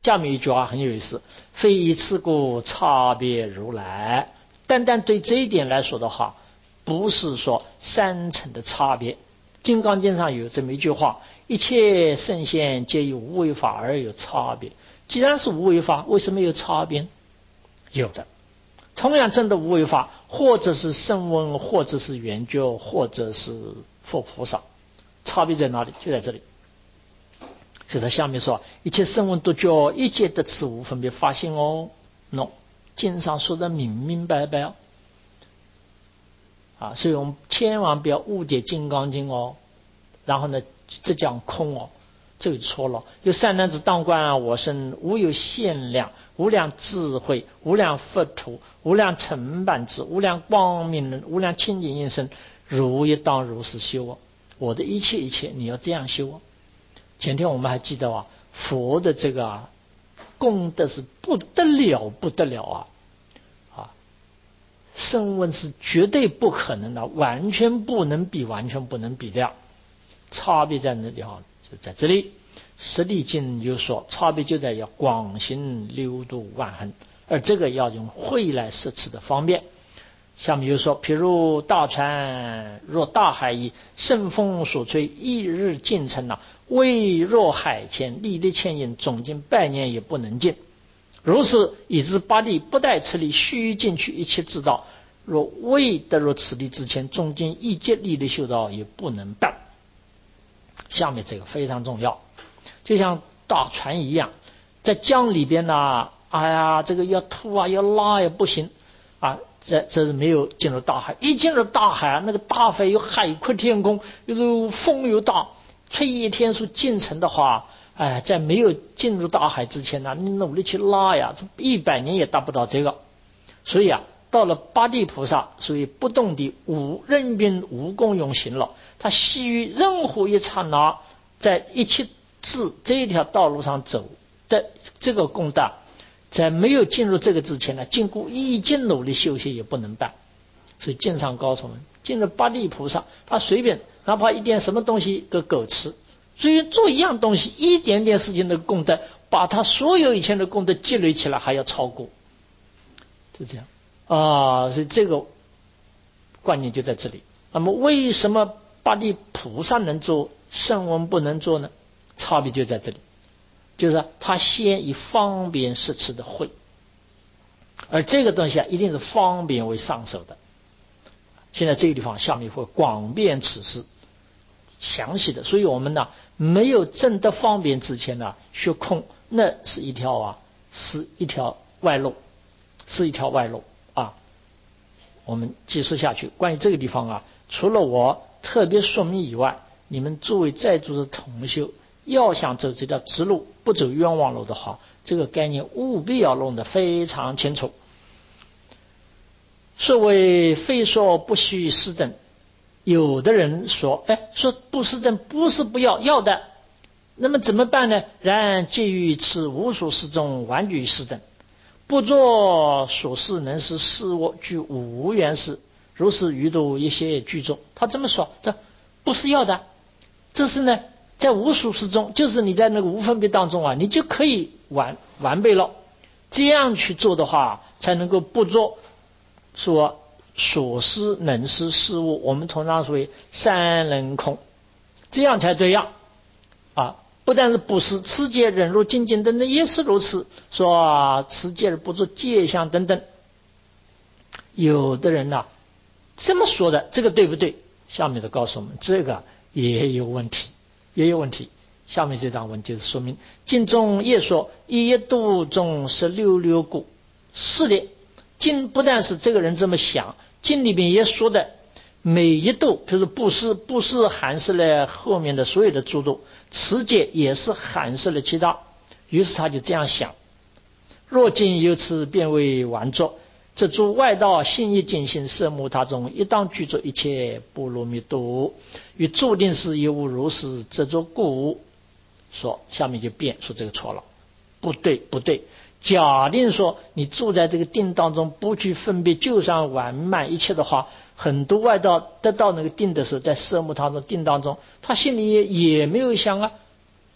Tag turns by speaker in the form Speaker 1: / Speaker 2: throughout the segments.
Speaker 1: 下面一句话很有意思，非以此故差别如来。单单对这一点来说的话，不是说三层的差别。金刚经上有这么一句话，一切圣贤皆以无为法而有差别。既然是无为法，为什么有差别？有的。同样证的无为法，或者是声闻，或者是圆觉，或者是佛菩萨，差别在哪里？就在这里。所以他下面说，一切声闻独觉，一切得此无分别法性哦。喏，经上说的明明白白哦。所以我们千万不要误解金刚经哦。然后呢，只讲空哦，这个错了。有善男子当观我身，无有限量，无量智慧，无量佛土，无量成办智，无量光明人，无量清净音声，如也当如是修哦。我的一切一切，你要这样修哦。前天我们还记得佛的这个功德是不得了不得了声闻是绝对不可能的，完全不能比，完全不能比的。差别在哪里就在这里。实力经就说，差别就在要广行六度万恒，而这个要用慧来摄持的方便。下面又说，譬如大船若大海矣，盛风所吹，一日尽成微若海潜，历历千引，总经百年也不能尽。如是以知八地不待此力，须进去一切之道，若未得入此力之前，中经一劫力的修道也不能办。下面这个非常重要，就像大船一样，在江里边这个要吐要拉也不行这是没有进入大海。一进入大海那个大海有海阔天空，有时候风又大，吹叶天数进城的话，在没有进入大海之前你努力去拉这100年也达不到这个。所以到了八地菩萨，所以不动的无任运无功用行了，他系于任何一刹那，在一切智这一条道路上走的这个功德，在没有进入这个之前经过一经努力修习也不能办。所以经上告诉我们，进入八地菩萨，他随便哪怕一点什么东西个狗吃，所以做一样东西一点点事情的功德，把他所有以前的功德积累起来还要超过，就这样所以这个观念就在这里。那么为什么八地菩萨能做，声闻不能做呢？差别就在这里，就是他先以方便摄持的慧，而这个东西一定是方便为上手的。现在这个地方下面会广辩此事详细的，所以我们没有证得方便之前学空，那是一条外路，是一条外路我们继续下去。关于这个地方除了我特别说明以外，你们作为在座的同修，要想走这条直路，不走冤枉路的话，这个概念务必要弄得非常清楚。所谓非说不须施等，有的人说不施等不是不要的，那么怎么办呢？然介于此无所事中，顽举施等，不做所事能使事我具无缘事，如是余度一些具众。他这么说，这不是要的，这是呢在无所事中，就是你在那个无分别当中你就可以完备了。这样去做的话，才能够不做说所思能思事物，我们通常说为三人空，这样才对呀不但是不是持戒忍辱精进等等也是如此，说持戒而不做戒相等等。有的人这么说的，这个对不对？下面的告诉我们，这个也有问题。下面这段文就是说明，经中也说一度中16故。是的，经不但是这个人这么想，经里面也说的每一度，就是布施含摄了后面的所有的诸度，持戒也是含摄了其他。于是他就这样想，若今由此变为完作，这诸外道信义尽心摄目他中，一当具足一切波罗蜜多，与注定是亦无如是，这诸故说。下面就辩说这个错了，不对。假定说你住在这个定当中，不去分别，就算完满一切的话，很多外道得到那个定的时候，在摄目当中定当中，他心里也没有想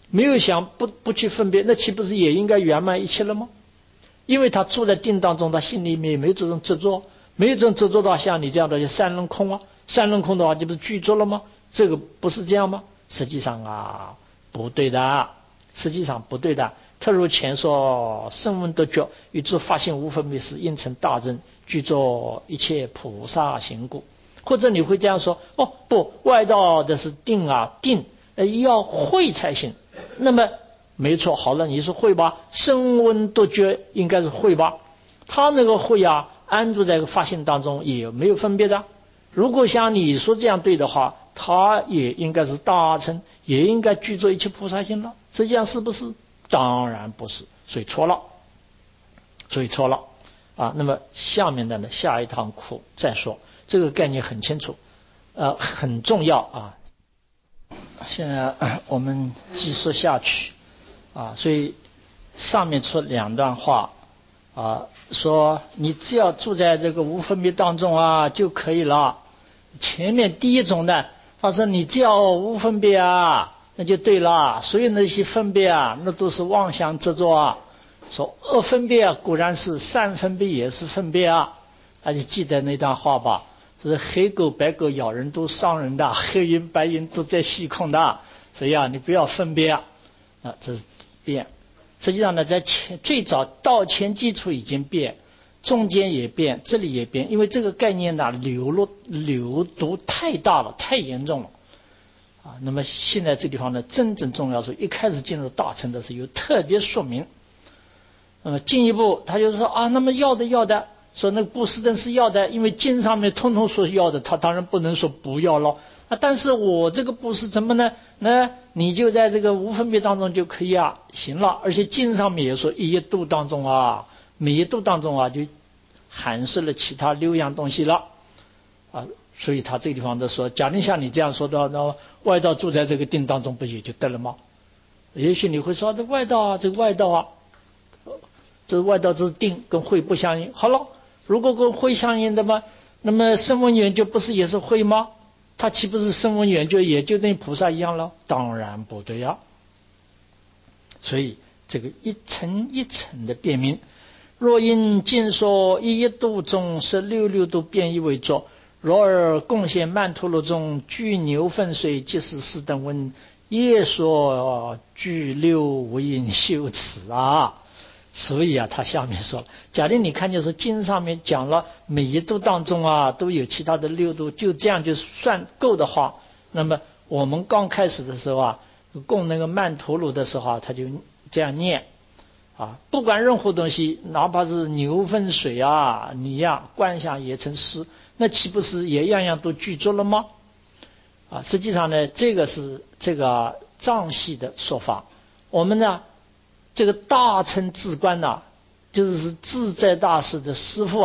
Speaker 1: 没有想不去分别，那岂不是也应该圆满一切了吗？因为他住在定当中，他心里面没有这种执着，没有这种执着的话，像你这样的就三轮空啊，三轮空的话，这不是具足了吗？这个不是这样吗？实际上啊，不对的，实际上不对的。特如前说，声闻得觉，与诸法性无分别时，应成大正，具作一切菩萨行故。或者你会这样说：哦，不，外道的是定啊，定要会才行。那么没错，好了，你说会吧？声闻得觉应该是会吧？他那个会啊，安住在一个法性当中，也没有分别的。如果像你说这样对的话，他也应该是大乘，也应该具足一切菩萨行了。实际上是不是？当然不是，所以错了，所以错了啊。那么下面的呢，下一堂课再说，这个概念很清楚，很重要啊。现在我们继续下去啊，所以上面出两段话啊，说你只要住在这个无分别当中啊就可以了。前面第一种呢，他说你只要无分别啊，那就对了。所有那些分别啊，那都是妄想执着啊。说恶分别啊，固然是；善分别也是分别啊。大家记得那段话吧？就是黑狗白狗咬人都伤人的，黑云白云都在虚空的。所以啊，你不要分别啊，这是变。实际上呢，在最早道前基础已经变，中间也变，这里也变，因为这个概念呢流毒太大了，太严重了啊。那么现在这地方呢，真正重要是一开始进入大乘的时候有特别说明。那么进一步他就是说啊，那么要的，说那个布施灯是要的，因为经上面通通说要的，他当然不能说不要了啊。但是我这个布施怎么呢？那你就在这个无分别当中就可以啊，行了。而且经上面也说一一度当中啊，每一度当中啊就含摄了其他6样东西了啊。所以他这个地方都说，假定像你这样说的，那外道住在这个定当中不也就得了吗？也许你会说这外道啊，这个外道啊，这外道之定跟会不相应。好了，如果跟会相应的嘛，那么声闻缘觉不是也是会吗？它岂不是声闻缘觉也就跟菩萨一样了？当然不对呀。所以这个一层一层的辨明。若因经说一一度中是66度变异为作，若尔贡献曼陀罗中具牛粪水即是四等问，也说具六无因修持啊。所以啊，他下面说，假定你看见说经上面讲了每一度当中啊都有其他的6度，就这样就算够的话，那么我们刚开始的时候啊，供那个曼陀罗的时候啊，他就这样念啊，不管任何东西，哪怕是牛粪水啊，你呀观想也成诗，那岂不是也样样都具足了吗？啊，实际上呢，这个是这个藏系的说法，我们呢。这个大乘智观呐，就是自在大师的师父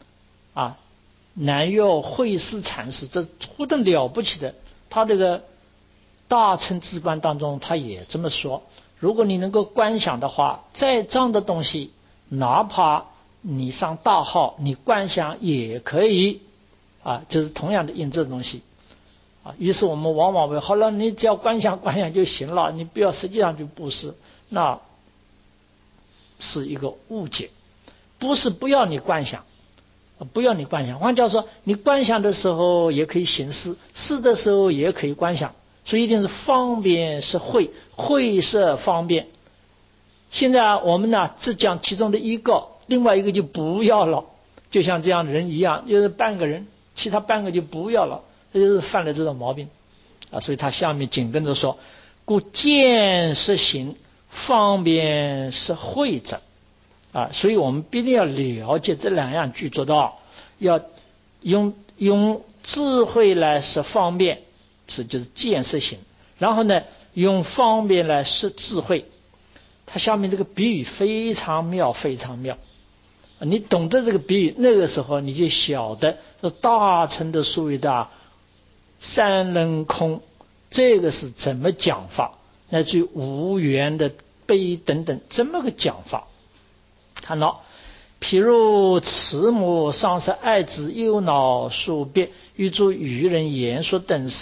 Speaker 1: 南岳慧思禅师，这不得了不起的。他这个大乘智观当中，他也这么说：如果你能够观想的话，再脏的东西，哪怕你上大号，你观想也可以啊，就是同样的印这东西啊。于是我们往往为好了，你只要观想就行了，你不要实际上就布施，那是一个误解，不是不要你观想，不要你观想。换句话说，你观想的时候也可以行施，施的时候也可以观想，所以一定是方便是会，会是方便。现在我们呢只讲其中的一个，另外一个就不要了，就像这样的人一样，就是半个人，其他半个就不要了，这就是犯了这种毛病啊。所以他下面紧跟着说，故见是行，方便是会者啊，所以我们必定要了解这2样具足的，要用智慧来使方便，这就是见是行。然后呢，用方便来使智慧。它下面这个比喻非常妙，非常妙。你懂得这个比喻，那个时候你就晓得这大乘的所谓的三人空，这个是怎么讲法，乃至于无缘的悲等等这么个讲法。看到譬如慈母丧失爱子忧恼数别，欲诸愚人言说等事，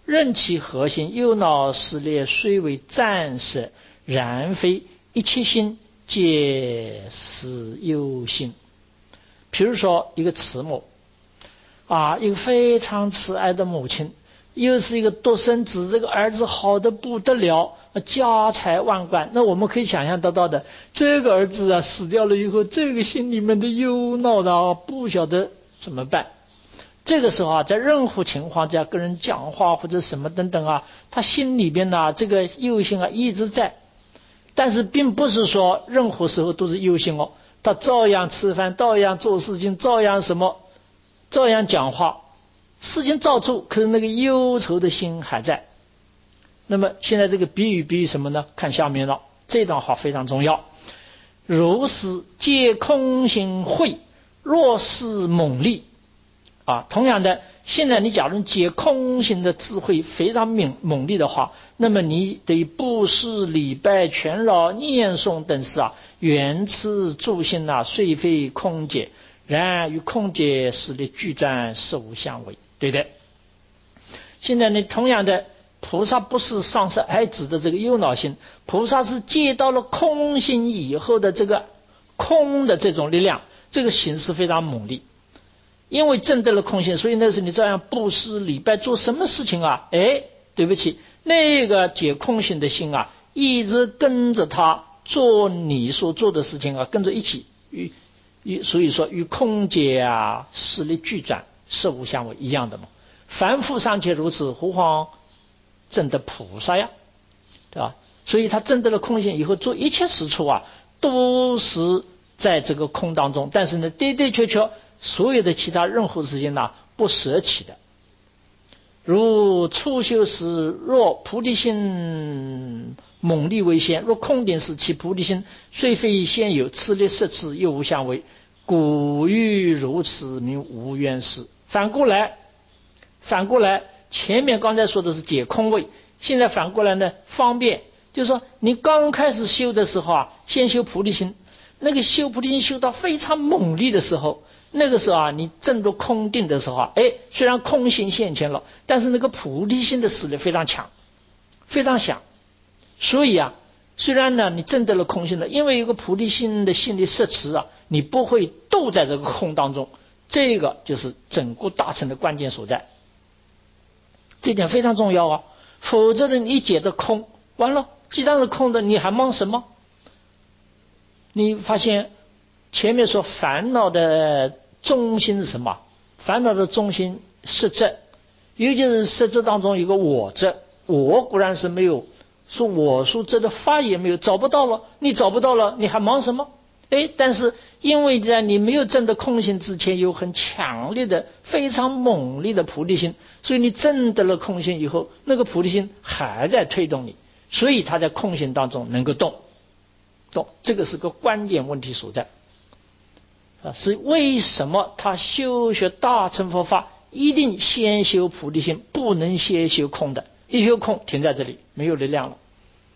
Speaker 1: 任其核心忧恼识裂，虽为暂时，然非一切心皆是忧心。比如说一个慈母一个非常慈爱的母亲，又是一个独生子，这个儿子好的不得了，家财万贯。那我们可以想象得到的，这个儿子死掉了以后，这个心里面的忧恼的不晓得怎么办。这个时候在任何情况下跟人讲话或者什么等等他心里边这个忧心一直在。但是并不是说任何时候都是忧心他照样吃饭，照样做事情，照样照样讲话，事情照做，可是那个忧愁的心还在。那么现在这个比喻什么呢？看下面了，这段话非常重要。如是皆空心慧，若是猛力同样的，现在你假如解空心的智慧非常猛力的话，那么你对布施、礼拜、全绕、念诵等事缘此助心虽非空解，然与空解实力俱转，实无相违，对的。现在呢，同样的，菩萨不是上师爱指的这个忧恼心，菩萨是接到了空心以后的这个空的这种力量，这个形式非常猛力。因为证得了空性，所以那时你照样布施礼拜，做什么事情对不起，那个解空性的心一直跟着他做你所做的事情跟着一起所以说与空解实力俱转，实无相违，一样的嘛。凡夫尚且如此，何况证得菩萨呀，对吧？所以他证得了空性以后，做一切事处都是在这个空当中，但是呢，的的确确所有的其他任何事情不舍弃的。如初修时，若菩提心猛力为先，若空定时，其菩提心虽非现有，此力摄持又无相违，故欲如此，名无缘事。反过来，前面刚才说的是解空位，现在反过来呢，方便，就是说你刚开始修的时候先修菩提心，那个修菩提心修到非常猛力的时候，那个时候你证得空定的时候虽然空性现前了，但是那个菩提心的实力非常强，非常响。所以虽然呢你证得了空性了，因为有个菩提心的心力摄持你不会斗在这个空当中，这个就是整个大乘的关键所在。这点非常重要否则呢你解的空，完了既然是空的，你还忙什么？你发现前面说烦恼的中心是什么？烦恼的中心是执，尤其是识执当中有个我执，我固然是没有，说我说这的法也没有，找不到了，你找不到了，你还忙什么？但是因为在你没有证得空性之前，有很强烈的非常猛烈的菩提心，所以你证得了空性以后，那个菩提心还在推动你，所以它在空性当中能够动，这个是个关键问题所在是为什么他修学大乘佛法一定先修菩提心，不能先修空的，一修空停在这里没有力量了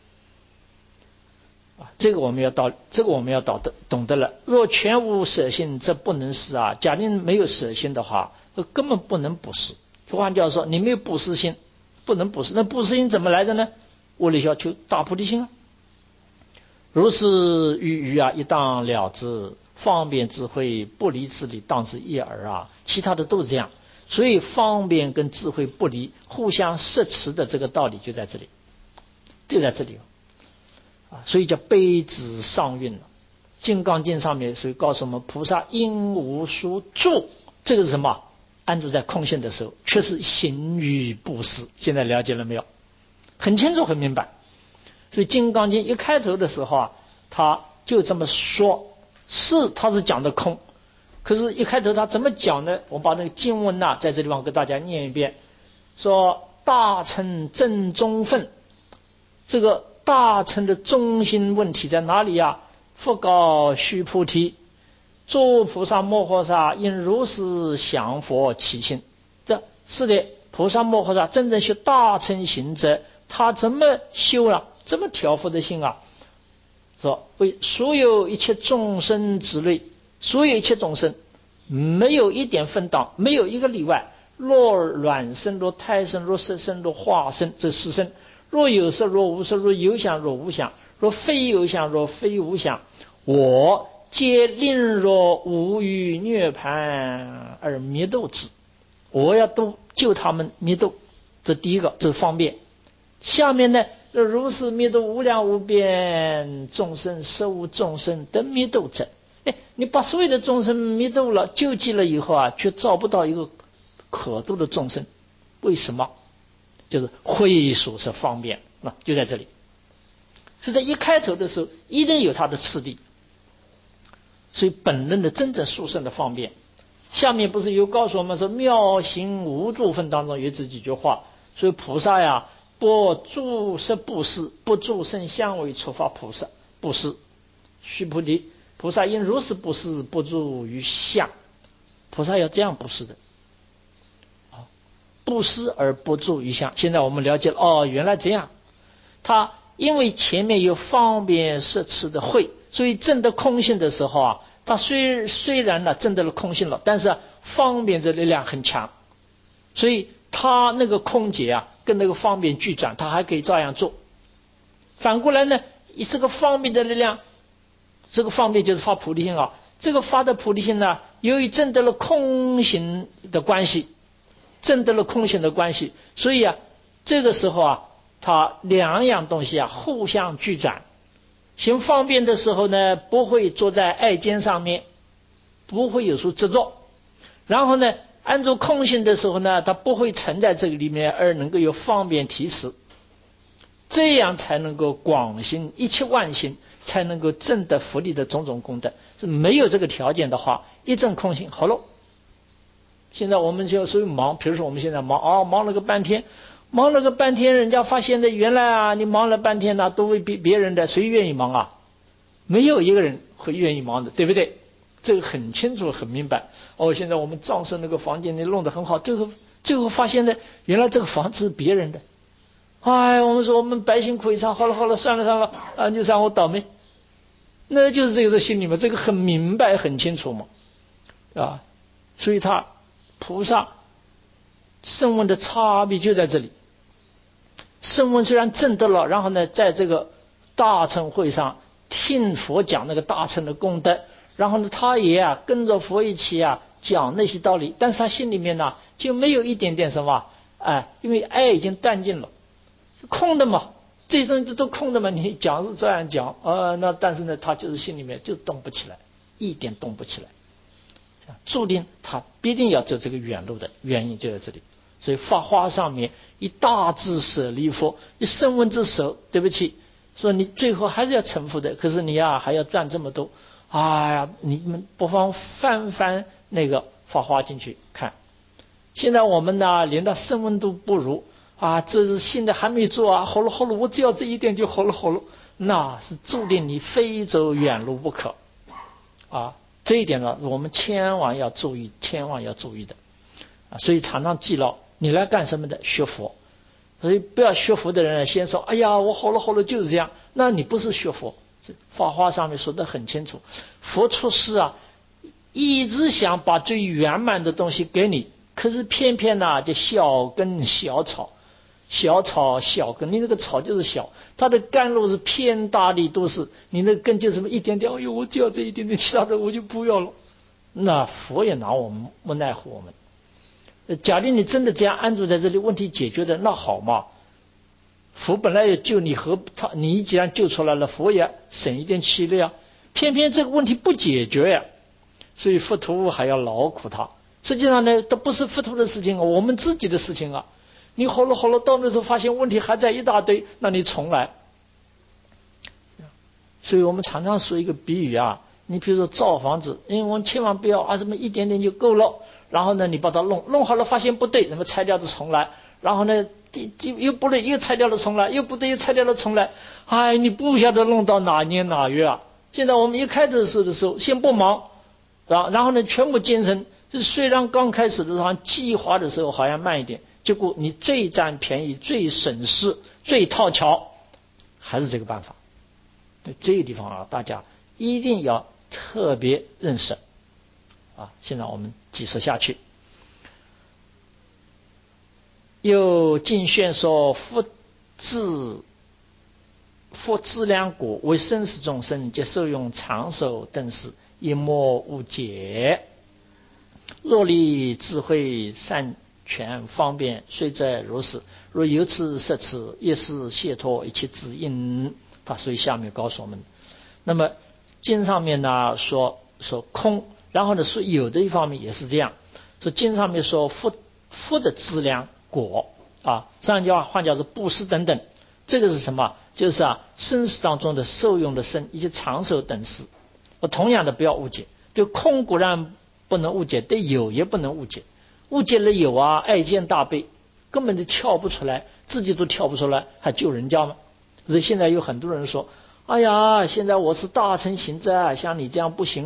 Speaker 1: 这个我们要懂得了。若全无舍心，这不能是假定没有舍心的话，根本不能布施。换句话说，你没有布施心，不能布施。那布施心怎么来的呢？我力要求大菩提心如是欲一当了之，方便智慧不离之理，当之一耳其他的都是这样。所以方便跟智慧不离，互相摄持的这个道理就在这里，所以叫悲智上运了。金刚经上面所以告诉我们，菩萨因无所住，这个是什么？安住在空性的时候，却是行于布施。现在了解了没有？很清楚很明白。所以金刚经一开头的时候他就这么说，他是讲的空，可是一开头他怎么讲呢？我把那个经文在这地方给大家念一遍，说大乘正中分，这个大乘的中心问题在哪里佛告须菩提，诸菩萨摩诃萨应如是降伏其心。这是的，菩萨摩诃萨真正修大乘行者，他怎么修这么调伏的心说为所有一切众生之类，所有一切众生没有一点分档，没有一个例外。 若卵生，若胎生，若色生，若化生，这四生。若有色，若无色，若有想，若无想，若非有想，若非无想，我皆令若无余涅盘而灭度之。我要都救他们灭度，这第一个，这是方便。下面呢，如是灭度无量无边众生，实无众生得灭度者。你把所有的众生灭度了，救济了以后啊，却找不到一个可度的众生，为什么？就是会属是方便，那就在这里。是在一开头的时候，一定有它的次第。所以本论的真正殊胜的方便，下面不是有告诉我们说妙行无住分当中有这几句话，所以菩萨呀，不住色布施，不住声香味触法菩萨布施。须菩提，菩萨应如是布施，不住于相。菩萨要这样布施的，布施而不住于相。现在我们了解了，原来这样。他因为前面有方便摄持的慧，所以证得空性的时候啊，他虽然呢证得了空性了，但是方便的力量很强，所以他那个空劫啊，跟那个方便俱转，他还可以照样做。反过来呢，这个方便的力量，这个方便就是发菩提心啊。这个发的菩提心呢，由于证得了空性的关系，所以啊，这个时候啊，它两样东西啊互相俱转。行方便的时候呢，不会坐在爱尖上面，不会有所执着。然后呢，按照空性的时候呢，它不会沉在这个里面，而能够有方便提示。这样才能够广行一切万行，才能够证得佛力的种种功德。是没有这个条件的话，一证空性好了。现在我们就所以忙，比如说我们现在忙了个半天，人家发现的原来啊，你忙了半天呢，都为别人的，谁愿意忙啊？没有一个人会愿意忙的，对不对？这个很清楚很明白。现在我们藏生那个房间里弄得很好，最后发现的原来这个房子是别人的。我们说我们百姓苦一场，好了，算了啊，就让我倒霉。那就是这个心里面，这个很明白很清楚嘛，啊，所以他菩萨声闻的差别就在这里。声闻虽然证得了，然后呢，在这个大乘会上听佛讲那个大乘的功德，然后呢，他也跟着佛一起讲那些道理，但是他心里面呢就没有一点点什么，因为爱已经断尽了。空的嘛，这些东西都空的嘛，你讲是这样讲那但是呢，他就是心里面就动不起来，一点动不起来，注定他必定要走这个远路的原因就在这里。所以法华上面以大智舍离佛，以声闻之手，对不起，说你最后还是要成佛的，可是你还要赚这么多，你们不妨翻那个法华进去看。现在我们呢，连到声闻都不如。这是新的还没做好了，我只要这一点就好了，那是注定你非走远路不可这一点呢，我们千万要注意的所以常常记牢，你来干什么的？学佛。所以不要学佛的人先说，我好了就是这样，那你不是学佛。法华上面说得很清楚，佛出世一直想把最圆满的东西给你，可是偏偏就小根小草，小根，你那个草就是小，它的甘露是偏大力都是，你那根就这么一点点，我只要这一点点，其他的我就不要了。那佛也拿我们不奈何我们。假定你真的这样安住在这里，问题解决的那好嘛，佛本来要救你，你既然救出来了，佛也省一点气力偏偏这个问题不解决所以佛陀还要劳苦他。实际上呢，都不是佛陀的事情我们自己的事情你好了，到那时候发现问题还在一大堆，那你重来。所以我们常常说一个比喻你比如说造房子，因为我们千万不要什么一点点就够了，然后呢你把它弄好了，发现不对，那么拆掉的重来，然后呢又不对，又拆掉了重来，又不对，又拆掉了重来。你不晓得弄到哪年哪月现在我们一开始的时候先不忙然后呢全部精神，就虽然刚开始的时候计划的时候好像慢一点，结果你最占便宜、最省事、最套巧，还是这个办法。这个地方大家一定要特别认识现在我们继续下去。 又经宣说复资粮果为生死众生皆受用长寿等事，一莫误解。若力智慧善权方便，虽则如是。若由此摄持，亦是解脱一切之因。他所以下面告诉我们，那么经上面呢说空，然后呢说有的一方面也是这样，说经上面说福的资粮果啊，这样换叫做布施等等，这个是什么？就是生死当中的受用的生以及长寿等事。同样的不要误解，对空固然不能误解，对有也不能误解。误解了有爱见大悲，根本就跳不出来，自己都跳不出来，还救人家吗？所以现在有很多人说，哎呀，现在我是大乘行者，像你这样不行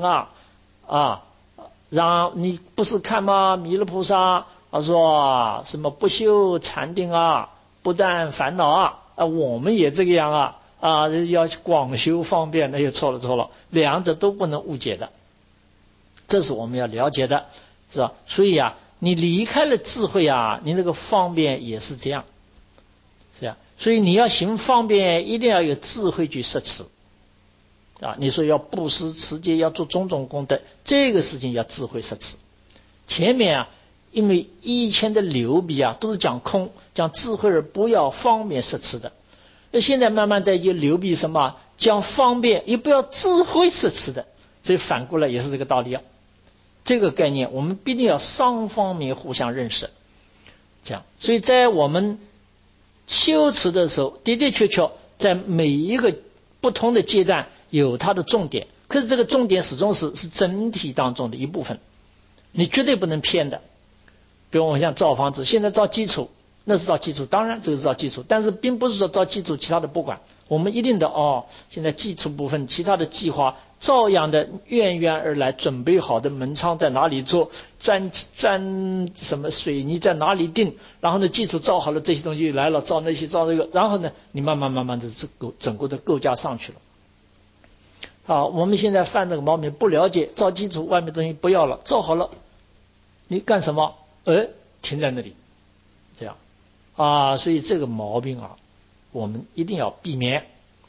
Speaker 1: 让你不是看吗？弥勒菩萨说什么不修禅定不但烦恼我们也这个样要广修方便，那就错了，两者都不能误解的，这是我们要了解的，是吧？所以你离开了智慧你那个方便也是这样，是吧？所以你要行方便，一定要有智慧去摄持你说要布施持戒，要做种种功德，这个事情要智慧摄持。前面因为以前的流比都是讲空，讲智慧而不要方便摄持的。现在慢慢的就流比什么讲方便，也不要智慧摄持的，所以反过来也是这个道理这个概念我们必定要双方面互相认识，这样。所以在我们修持的时候，的的确确在每一个不同的阶段有它的重点，可是这个重点始终是整体当中的一部分，你绝对不能偏的。比如我们像造房子，现在造基础，那是造基础，当然这个是造基础，但是并不是说造基础其他的不管，我们一定的现在基础部分其他的计划照样的源而来，准备好的门窗在哪里做，砖什么水泥在哪里定，然后呢基础造好了，这些东西来了，造那些造这个，然后呢你慢慢的整个的构架上去了。我们现在犯这个毛病，不了解造基础，外面东西不要了，造好了你干什么？停在那里，这样所以这个毛病我们一定要避免。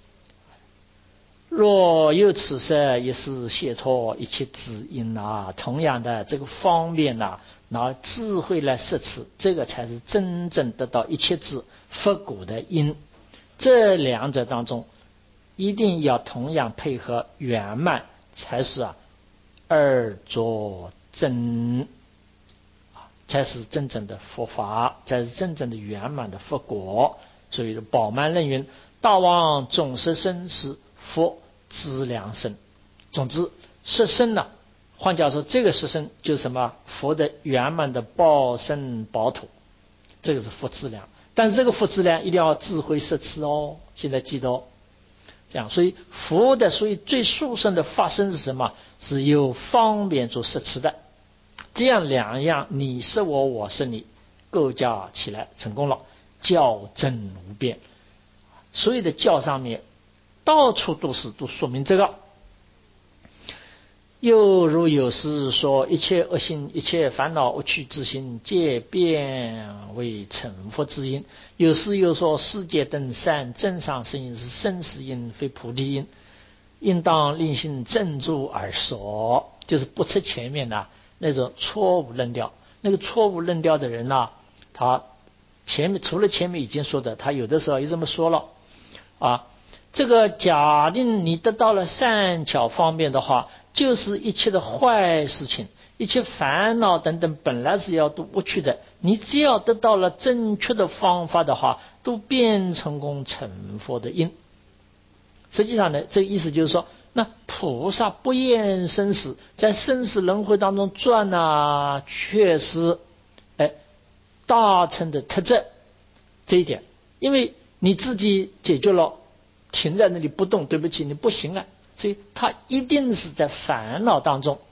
Speaker 1: 若有此色，也是解脱一切之因同样的，这个方便拿智慧来摄持，这个才是真正得到一切智佛果的因。这两者当中，一定要同样配合圆满，才是二作真，才是真正的佛法，才是真正的圆满的佛果。所以宝鬘论云：大王总摄身是佛资粮身。总之摄身换句话说，这个摄身就是什么？佛的圆满的报身宝土，这个是佛资粮。但是这个佛资粮一定要智慧摄持现在记得这样。所以佛的所以最殊胜的法身是什么？是有方便做摄持的，这样两样你是我，我是你，构架起来成功了，教真无边。所有的教上面到处都说明这个。又如有时说，一切恶行一切烦恼恶趣之心，皆变为成佛之因。有时又说，世界等善正上生因是生死因，非菩提因，应当令心正住而说。就是不吃前面那种错误论调。那个错误论调的人他除了前面已经说的，他有的时候也这么说了这个假定你得到了善巧方便的话，就是一切的坏事情，一切烦恼等等本来是要都不去的，你只要得到了正确的方法的话，都变成功成佛的因。实际上呢，这个意思就是说，那菩萨不厌生死，在生死轮回当中转确实大乘的特质这一点，因为你自己解决了，停在那里不动，对不起，你不行所以他一定是在烦恼当中，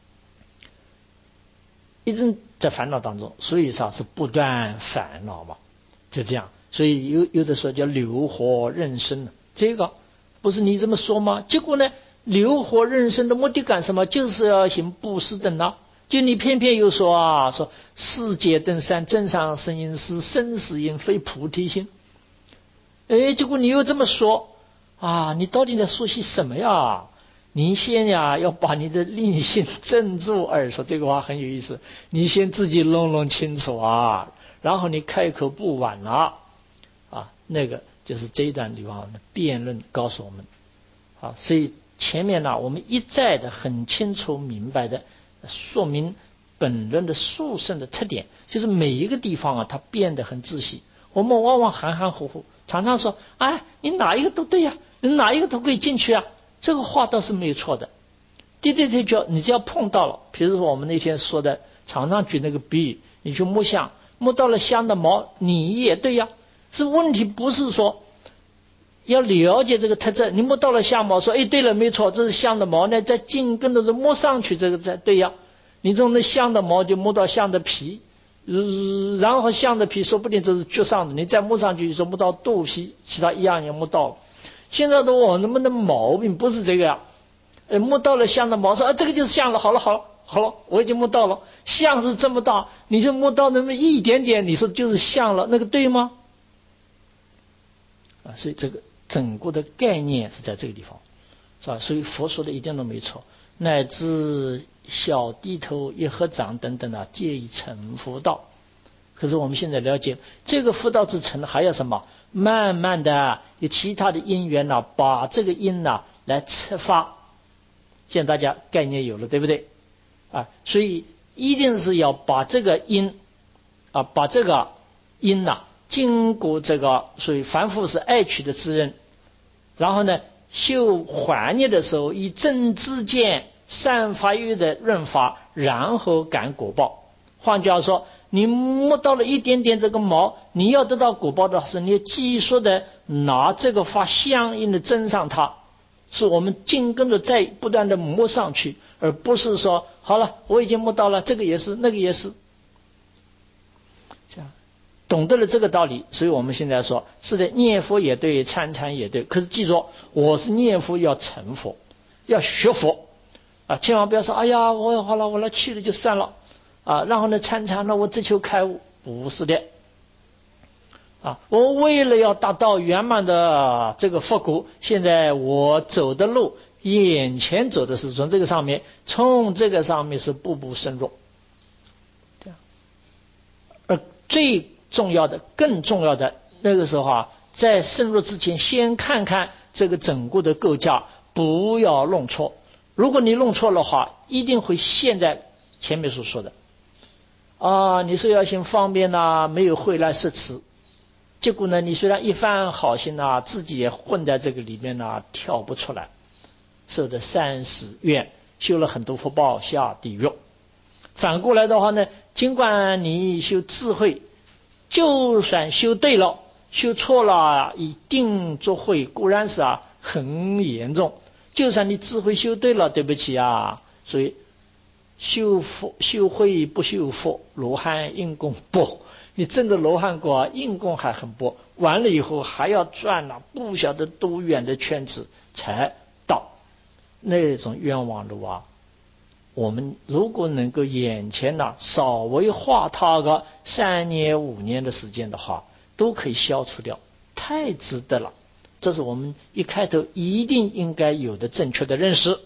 Speaker 1: 一直在烦恼当中，所以是不断烦恼嘛，就这样。所以有的时候叫流活认生这个不是你这么说吗？结果呢，流活认生的目的干什么？就是要行布施等就你偏偏又说啊，说世界登山正上生因是生死因，非菩提心。结果你又这么说啊，你到底在说些什么呀？你先呀要把你的令心镇住耳，说这个话很有意思，你先自己弄清楚啊，然后你开口不晚了啊。那个就是这一段地方的辩论告诉我们啊，所以前面呢我们一再的很清楚明白的说明本论的殊胜的特点，就是每一个地方啊它变得很仔细，我们往往含含糊糊，常常说哎，你哪一个都对呀，你哪一个都可以进去啊，这个话倒是没有错的。对，你只要碰到了，比如说我们那天说的常常举那个比喻，你去摸象，摸到了象的毛你也对呀，是问题不是说要了解这个特征，你摸到了象毛说对了没错，这是象的毛呢，再紧跟着是摸上去，这个才对呀。你从那象的毛就摸到象的皮，然后象的皮说不定这是脚上的，你再摸上去说摸到肚皮，其他一样也摸到了。现在的我能不能毛病不是这个呀？摸到了象的毛说这个就是象了，好了，我已经摸到了，象是这么大，你就摸到那么一点点，你说就是象了，那个对吗？所以这个整个的概念是在这个地方，是吧？所以佛说的一点都没错，乃至小低头一合掌等等啊，皆以成佛道。可是我们现在了解，这个佛道之成还要什么？慢慢的有其他的因缘呢，把这个因呢来触发。现在大家概念有了，对不对？所以一定是要把这个因把这个因呐，经过这个，所以凡夫是爱取的之人，然后呢修还业的时候，以正知见善法欲的润法，然后感果报。换句话说，你摸到了一点点这个毛，你要得到果报的是你继续的拿这个法相应的增上它，是我们紧跟着再不断的摸上去，而不是说好了我已经摸到了，这个也是那个也是。这样懂得了这个道理，所以我们现在说是的，念佛也对，参禅也对，可是记住，我是念佛要成佛，要学佛千万不要说哎呀我好了我来去了就算了然后呢参禅了我只求开悟，不是的我为了要达到圆满的这个佛果，现在我走的路，眼前走的是从这个上面，从这个上面是步步深入，这样。而最重要的更重要的那个时候在深入之前，先看看这个整个的构架，不要弄错。如果你弄错的话，一定会陷在前面所说的你说要行方便没有慧来摄持，结果呢你虽然一番好心自己也混在这个里面跳不出来，受的三死怨，修了很多福报下地狱。反过来的话呢，尽管你修智慧，就算修对了修错了，以定作慧固然是很严重，就算你智慧修对了，对不起所以修慧不修佛，罗汉因功薄。你真的罗汉果因功还很薄，完了以后还要转不晓得多远的圈子才到那种冤枉路我们如果能够眼前稍微花他个3年5年的时间的话，都可以消除掉，太值得了。这是我们一开头一定应该有的正确的认识。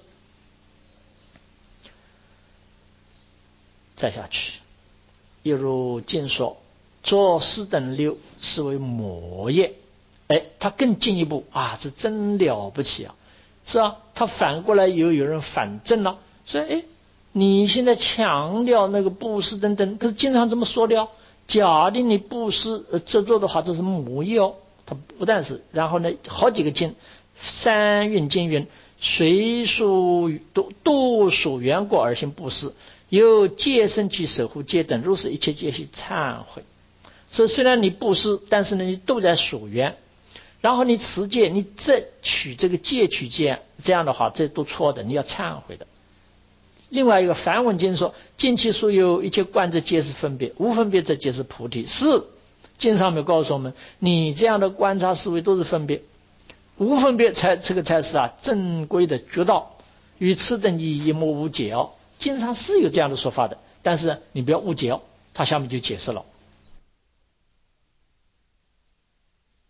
Speaker 1: 再下去，又如经说，作4等6是为魔业。他更进一步这真了不起是他反过来有人反证了，所以你现在强调那个布施等等，可是经常这么说的假定你布施这做的话，这是魔业他不但是，然后呢好几个经，三运经云，随属度属缘果而行布施，有戒身具守护戒等，如是一切皆须忏悔。所以虽然你布施，但是呢你都在属缘，然后你持戒，你再取这个戒取戒，这样的话这都错的，你要忏悔的。另外一个梵文经说，尽其所有一切观者皆是分别，无分别者皆是菩提。是经上面告诉我们，你这样的观察思维都是分别，无分别这个才是正规的觉道，与此等义一莫无解经上是有这样的说法的，但是你不要误解哦。他下面就解释了，